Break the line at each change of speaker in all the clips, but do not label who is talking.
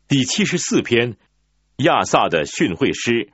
第74篇，亚萨的训诲诗。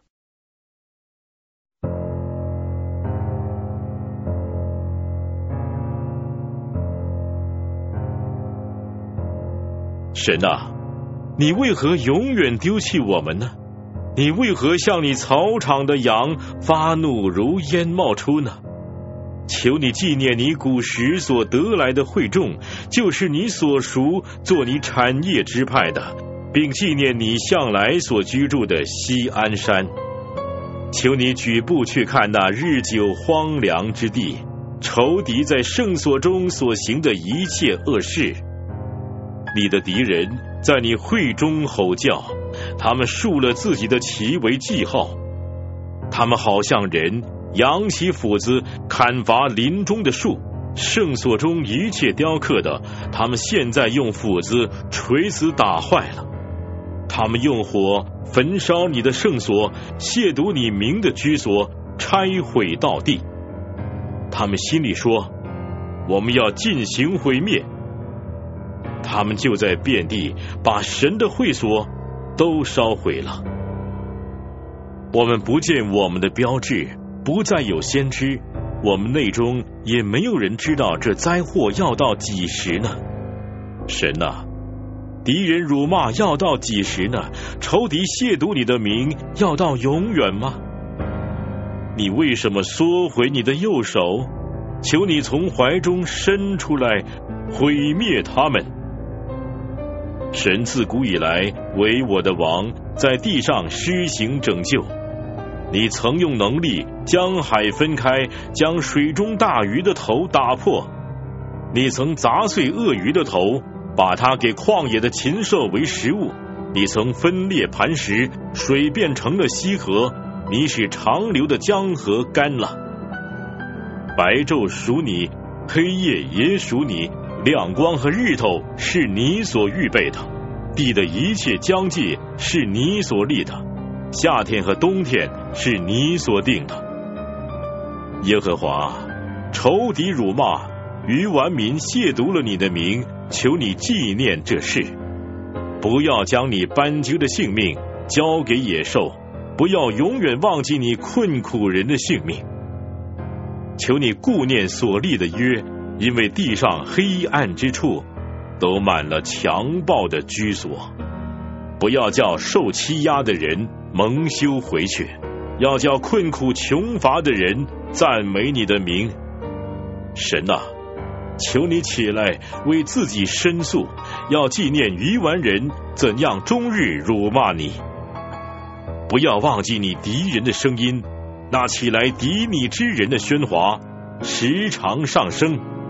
神啊，你为何永远丢弃我们呢？你为何向你草场的羊发怒如烟冒出呢？求你纪念你古时所得来的会众，就是你所属做你产业支派的，并纪念你向来所居住的锡安山。求你举步去看那日久荒凉之地，仇敌在圣所中所行的一切恶事。你的敌人在你会中吼叫，他们竖了自己的旗为记号，他们好像人扬起斧子砍伐林中的树，圣所中一切雕刻的，他们现在用斧子锤死打坏了。他们用火焚烧你的圣所，亵渎你名的居所，拆毁到地。他们心里说，我们要进行毁灭。他们就在遍地把神的会所都烧毁了。我们不见我们的标志，不再有先知，我们内中也没有人知道这灾祸要到几时呢？神啊，敌人辱骂要到几时呢？仇敌亵渎你的名要到永远吗？你为什么缩回你的右手？求你从怀中伸出来，毁灭他们。神自古以来为我的王，在地上施行拯救。你曾用能力将海分开，将水中大鱼的头打破。你曾砸碎鳄鱼的头，把它给旷野的禽兽为食物。你曾分裂磐石，水变成了溪河。你使长流的江河干了。白昼属你，黑夜也属你，亮光和日头是你所预备的，地的一切疆界是你所立的，夏天和冬天是你所定的。耶和华，仇敌辱骂，愚顽民亵渎了你的名，求你纪念这事。不要将你斑鸠的性命交给野兽，不要永远忘记你困苦人的性命。求你顾念所立的约，因为地上黑暗之处都满了强暴的居所。不要叫受欺压的人蒙羞回去，要叫困苦穷乏的人赞美你的名。神啊，求你起来为自己申诉，要纪念愚顽人怎样终日辱骂你。不要忘记你敌人的声音，那起来敌你之人的喧哗时常上升。